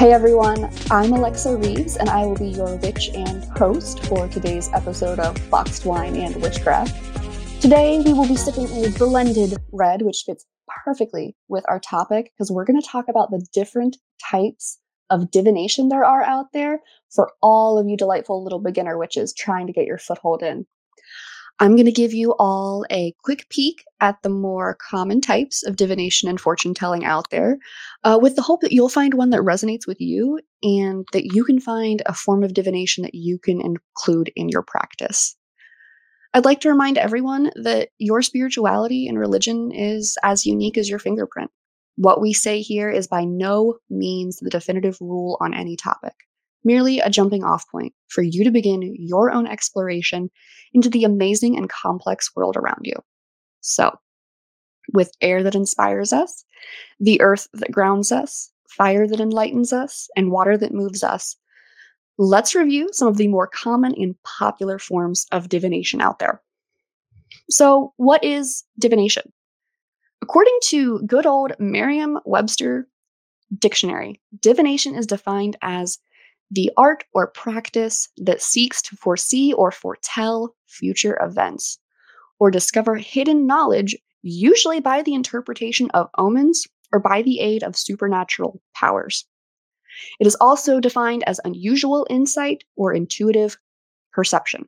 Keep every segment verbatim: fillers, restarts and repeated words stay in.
Hey everyone, I'm Alexa Reeves, and I will be your witch and host for today's episode of Boxed Wine and Witchcraft. Today we will be sipping a blended red, which fits perfectly with our topic, because we're going to talk about the different types of divination there are out there for all of you delightful little beginner witches trying to get your foothold in. I'm going to give you all a quick peek at the more common types of divination and fortune telling out there, uh, with the hope that you'll find one that resonates with you and that you can find a form of divination that you can include in your practice. I'd like to remind everyone that your spirituality and religion is as unique as your fingerprint. What we say here is by no means the definitive rule on any topic, merely a jumping off point for you to begin your own exploration into the amazing and complex world around you. So, with air that inspires us, the earth that grounds us, fire that enlightens us, and water that moves us, let's review some of the more common and popular forms of divination out there. So, what is divination? According to good old Merriam-Webster Dictionary, divination is defined as the art or practice that seeks to foresee or foretell future events, or discover hidden knowledge, usually by the interpretation of omens or by the aid of supernatural powers. It is also defined as unusual insight or intuitive perception.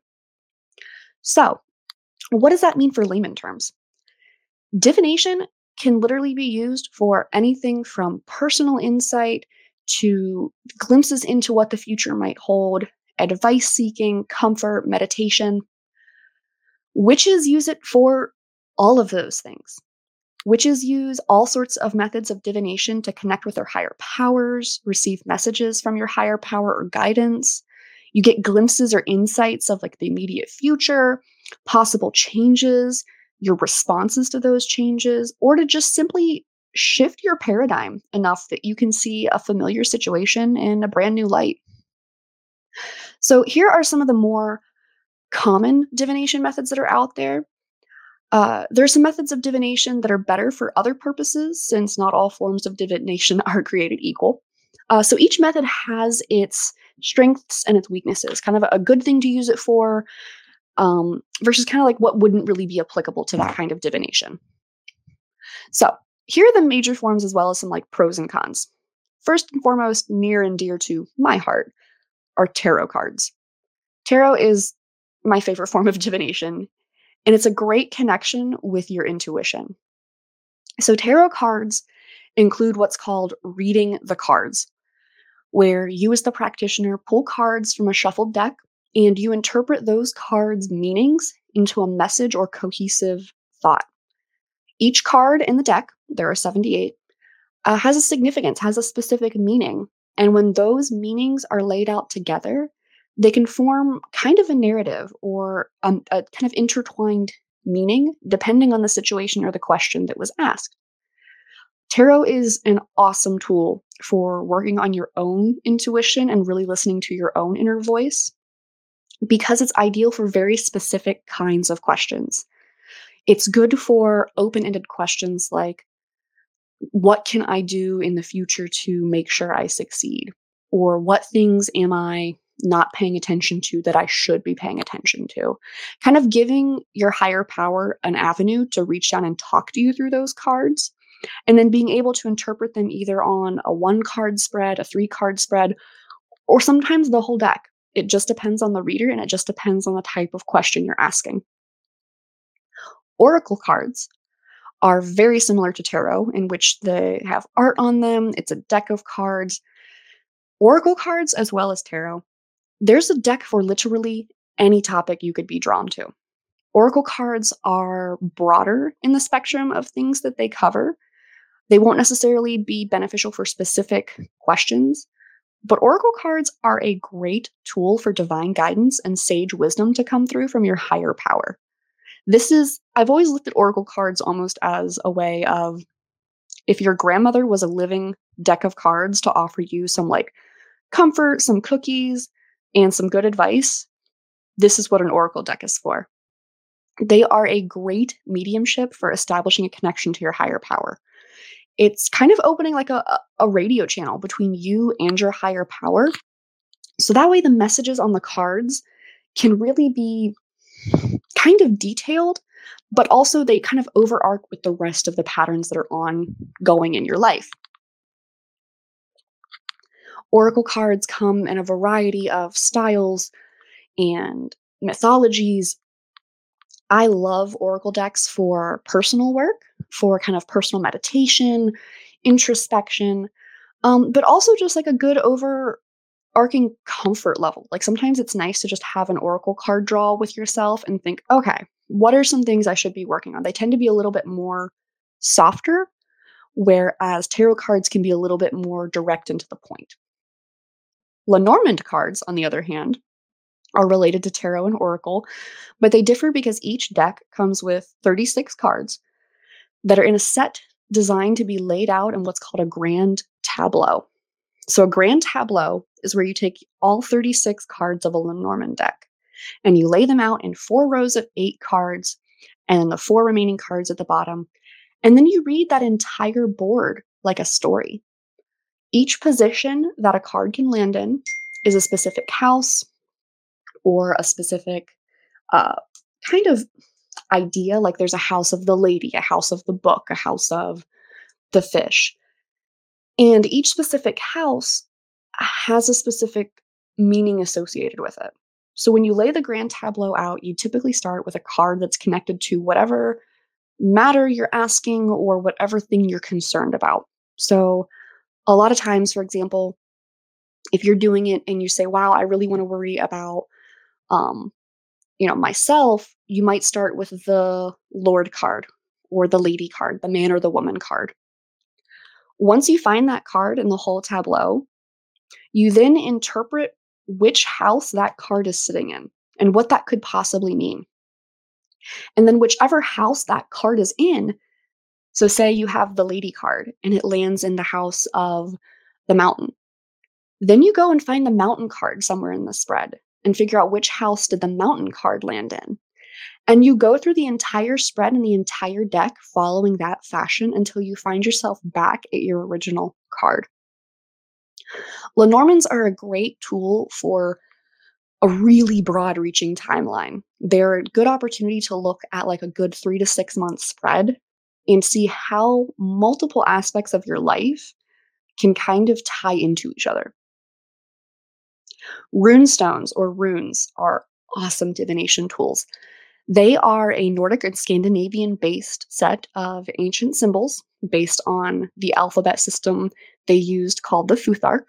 So, what does that mean for layman terms? Divination can literally be used for anything from personal insight to glimpses into what the future might hold, advice seeking, comfort, meditation. Witches use it for all of those things. Witches use all sorts of methods of divination to connect with their higher powers, receive messages from your higher power or guidance. You get glimpses or insights of like the immediate future, possible changes, your responses to those changes, or to just simply shift your paradigm enough that you can see a familiar situation in a brand new light. So here are some of the more common divination methods that are out there. Uh, there are some methods of divination that are better for other purposes, since not all forms of divination are created equal. Uh, so each method has its strengths and its weaknesses, kind of a good thing to use it for, um, versus kind of like what wouldn't really be applicable to that kind of divination. So here are the major forms as well as some like pros and cons. First and foremost, near and dear to my heart, are tarot cards. Tarot is my favorite form of divination, and it's a great connection with your intuition. So tarot cards include what's called reading the cards, where you as the practitioner pull cards from a shuffled deck and you interpret those cards' meanings into a message or cohesive thought. Each card in the deck, there are seventy-eight, uh, has a significance, has a specific meaning. And when those meanings are laid out together, they can form kind of a narrative or um, a kind of intertwined meaning depending on the situation or the question that was asked. Tarot is an awesome tool for working on your own intuition and really listening to your own inner voice, because it's ideal for very specific kinds of questions. It's good for open-ended questions like, what can I do in the future to make sure I succeed? Or what things am I not paying attention to that I should be paying attention to? Kind of giving your higher power an avenue to reach down and talk to you through those cards, and then being able to interpret them either on a one card spread, a three card spread, or sometimes the whole deck. It just depends on the reader, and it just depends on the type of question you're asking. Oracle cards are very similar to tarot, in which they have art on them. It's a deck of cards. Oracle cards, as well as tarot, there's a deck for literally any topic you could be drawn to. Oracle cards are broader in the spectrum of things that they cover. They won't necessarily be beneficial for specific questions, but oracle cards are a great tool for divine guidance and sage wisdom to come through from your higher power. This is, I've always looked at oracle cards almost as a way of, if your grandmother was a living deck of cards to offer you some like comfort, some cookies, and some good advice, this is what an oracle deck is for. They are a great mediumship for establishing a connection to your higher power. It's kind of opening like a, a a radio channel between you and your higher power. So that way, the messages on the cards can really be kind of detailed, but also they kind of overarch with the rest of the patterns that are ongoing in your life. Oracle cards come in a variety of styles and mythologies. I love oracle decks for personal work, for kind of personal meditation, introspection, um, but also just like a good overarching comfort level. Like sometimes it's nice to just have an oracle card draw with yourself and think, okay, what are some things I should be working on? They tend to be a little bit more softer, whereas tarot cards can be a little bit more direct and to the point. Lenormand cards, on the other hand, are related to tarot and oracle, but they differ because each deck comes with thirty-six cards that are in a set designed to be laid out in what's called a grand tableau. So, a grand tableau is where you take all thirty-six cards of a Lenormand deck and you lay them out in four rows of eight cards and then the four remaining cards at the bottom. And then you read that entire board like a story. Each position that a card can land in is a specific house or a specific uh, kind of idea. Like there's a house of the lady, a house of the book, a house of the fish. And each specific house has a specific meaning associated with it. So when you lay the grand tableau out, you typically start with a card that's connected to whatever matter you're asking or whatever thing you're concerned about. So a lot of times, for example, if you're doing it and you say, wow, I really want to worry about um, you know, myself, you might start with the Lord card or the Lady card, the man or the woman card. Once you find that card in the whole tableau, you then interpret which house that card is sitting in and what that could possibly mean. And then whichever house that card is in, so say you have the Lady card and it lands in the house of the Mountain. Then you go and find the Mountain card somewhere in the spread and figure out which house did the Mountain card land in. And you go through the entire spread and the entire deck following that fashion until you find yourself back at your original card. Lenormands are a great tool for a really broad reaching timeline. They're a good opportunity to look at like a good three to six month spread and see how multiple aspects of your life can kind of tie into each other. Rune stones or runes are awesome divination tools. They are a Nordic and Scandinavian based set of ancient symbols based on the alphabet system they used called the Futhark.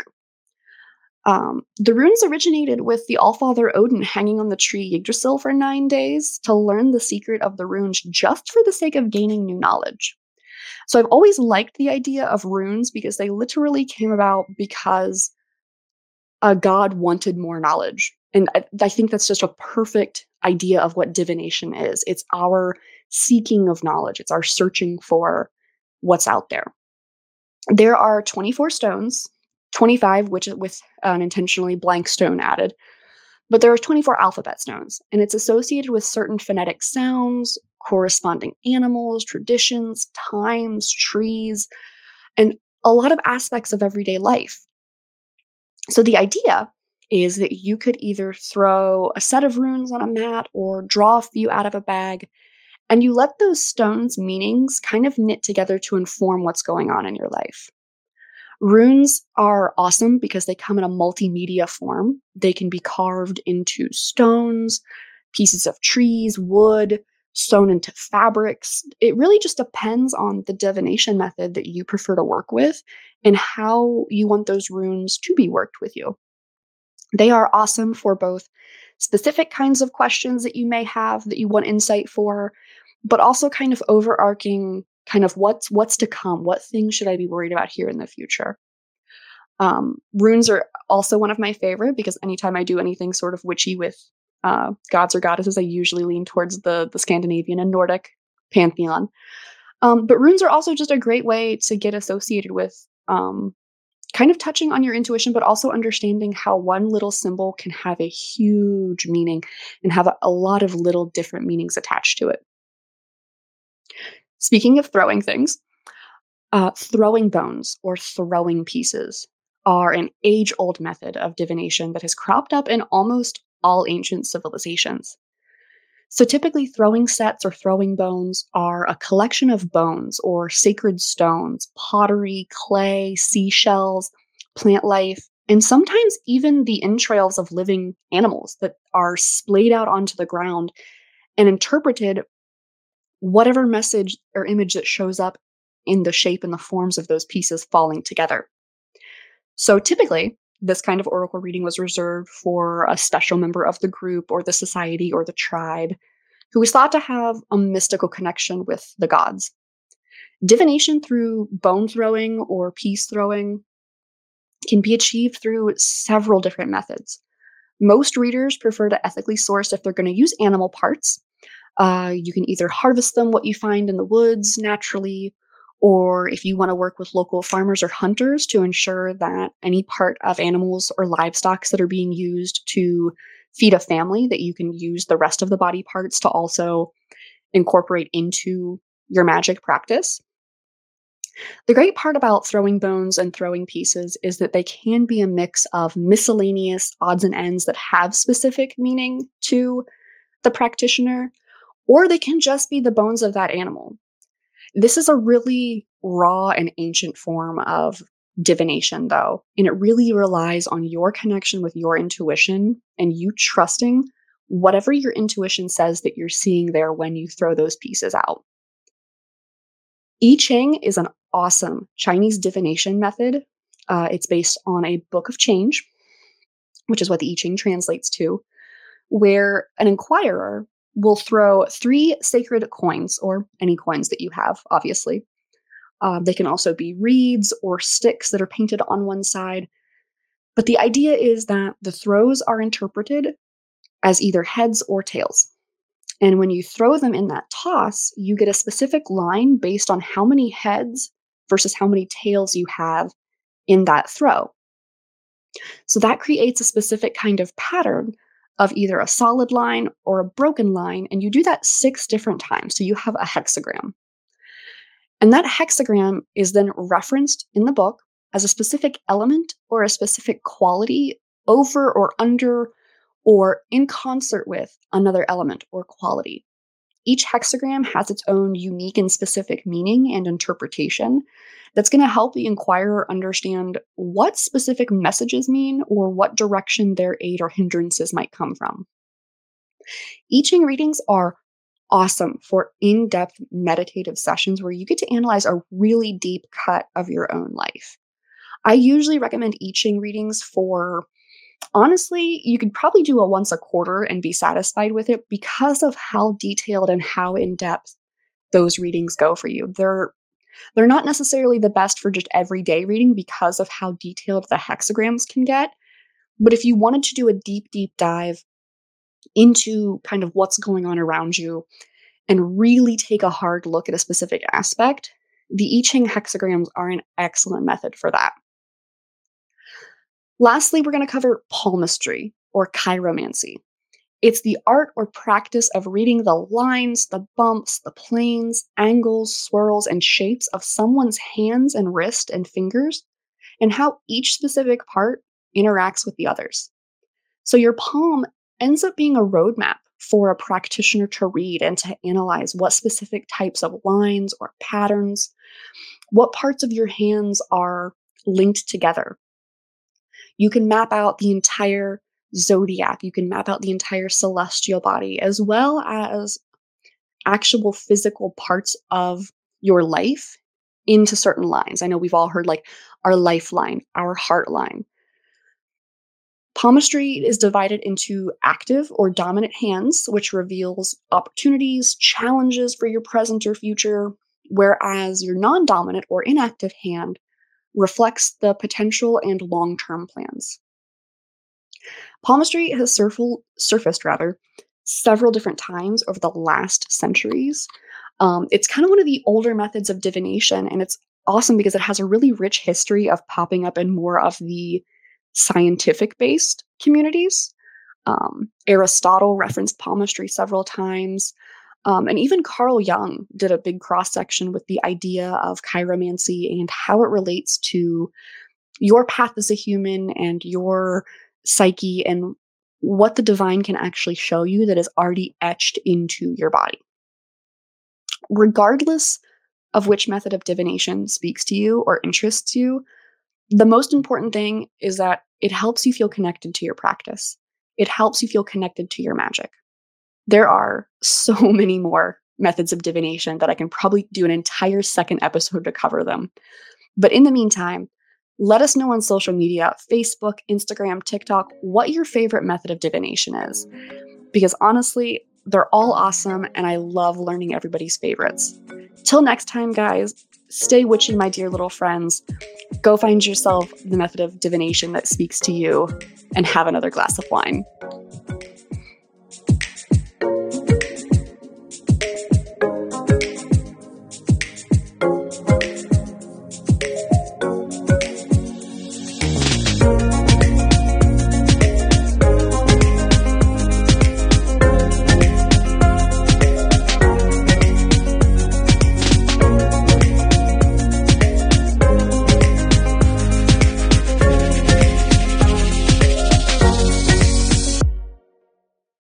Um, the runes originated with the Allfather Odin hanging on the tree Yggdrasil for nine days to learn the secret of the runes just for the sake of gaining new knowledge. So I've always liked the idea of runes because they literally came about because a god wanted more knowledge. And I, I think that's just a perfect idea of what divination is. It's our seeking of knowledge. It's our searching for what's out there. There are twenty-four stones, twenty-five which with an intentionally blank stone added. But there are twenty-four alphabet stones, and it's associated with certain phonetic sounds, corresponding animals, traditions, times, trees, and a lot of aspects of everyday life. So the idea is that you could either throw a set of runes on a mat or draw a few out of a bag, and you let those stones' meanings kind of knit together to inform what's going on in your life. Runes are awesome because they come in a multimedia form. They can be carved into stones, pieces of trees, wood, sewn into fabrics. It really just depends on the divination method that you prefer to work with and how you want those runes to be worked with you. They are awesome for both specific kinds of questions that you may have that you want insight for, but also kind of overarching kind of what's what's to come. What things should I be worried about here in the future? Um, runes are also one of my favorite because anytime I do anything sort of witchy with uh, gods or goddesses, I usually lean towards the the Scandinavian and Nordic pantheon. Um, but runes are also just a great way to get associated with um, kind of touching on your intuition, but also understanding how one little symbol can have a huge meaning and have a, a lot of little different meanings attached to it. Speaking of throwing things, Uh, throwing bones or throwing pieces are an age old method of divination that has cropped up in almost all ancient civilizations. So, typically, throwing sets or throwing bones are a collection of bones or sacred stones, pottery, clay, seashells, plant life, and sometimes even the entrails of living animals that are splayed out onto the ground and interpreted whatever message or image that shows up in the shape and the forms of those pieces falling together. So typically, this kind of oracle reading was reserved for a special member of the group or the society or the tribe who was thought to have a mystical connection with the gods. Divination through bone throwing or piece throwing can be achieved through several different methods. Most readers prefer to ethically source if they're going to use animal parts. Uh, you can either harvest them what you find in the woods naturally, or if you want to work with local farmers or hunters to ensure that any part of animals or livestock that are being used to feed a family, that you can use the rest of the body parts to also incorporate into your magic practice. The great part about throwing bones and throwing pieces is that they can be a mix of miscellaneous odds and ends that have specific meaning to the practitioner, or they can just be the bones of that animal. This is a really raw and ancient form of divination, though, and it really relies on your connection with your intuition and you trusting whatever your intuition says that you're seeing there when you throw those pieces out. I Ching is an awesome Chinese divination method. Uh, it's based on a book of change, which is what the I Ching translates to, where an inquirer will throw three sacred coins, or any coins that you have, obviously. Uh, they can also be reeds or sticks that are painted on one side. But the idea is that the throws are interpreted as either heads or tails. And when you throw them in that toss, you get a specific line based on how many heads versus how many tails you have in that throw. So that creates a specific kind of pattern of either a solid line or a broken line. And you do that six different times. So you have a hexagram. And that hexagram is then referenced in the book as a specific element or a specific quality over or under or in concert with another element or quality. Each hexagram has its own unique and specific meaning and interpretation that's going to help the inquirer understand what specific messages mean or what direction their aid or hindrances might come from. I Ching readings are awesome for in depth meditative sessions where you get to analyze a really deep cut of your own life. I usually recommend I Ching readings for, honestly, you could probably do a once a quarter and be satisfied with it because of how detailed and how in depth those readings go for you. They're they're not necessarily the best for just everyday reading because of how detailed the hexagrams can get. But if you wanted to do a deep, deep dive into kind of what's going on around you and really take a hard look at a specific aspect, the I Ching hexagrams are an excellent method for that. Lastly, we're going to cover palmistry or chiromancy. It's the art or practice of reading the lines, the bumps, the planes, angles, swirls, and shapes of someone's hands and wrist and fingers, and how each specific part interacts with the others. So your palm ends up being a roadmap for a practitioner to read and to analyze what specific types of lines or patterns, what parts of your hands are linked together. You can map out the entire zodiac, you can map out the entire celestial body, as well as actual physical parts of your life into certain lines. I know we've all heard like our lifeline, our heart line. Palmistry is divided into active or dominant hands, which reveals opportunities, challenges for your present or future, whereas your non dominant or inactive hand reflects the potential and long term plans. Palmistry has surful, surfaced rather several different times over the last centuries. Um, it's kind of one of the older methods of divination, and it's awesome because it has a really rich history of popping up in more of the scientific based communities. Um, Aristotle referenced palmistry several times. Um, and even Carl Jung did a big cross section with the idea of chiromancy and how it relates to your path as a human and your psyche and what the divine can actually show you that is already etched into your body. Regardless of which method of divination speaks to you or interests you, the most important thing is that it helps you feel connected to your practice. It helps you feel connected to your magic. There are so many more methods of divination that I can probably do an entire second episode to cover them. But in the meantime, let us know on social media, Facebook, Instagram, TikTok, what your favorite method of divination is. Because honestly, they're all awesome and I love learning everybody's favorites. Till next time, guys, stay witchy, my dear little friends. Go find yourself the method of divination that speaks to you and have another glass of wine.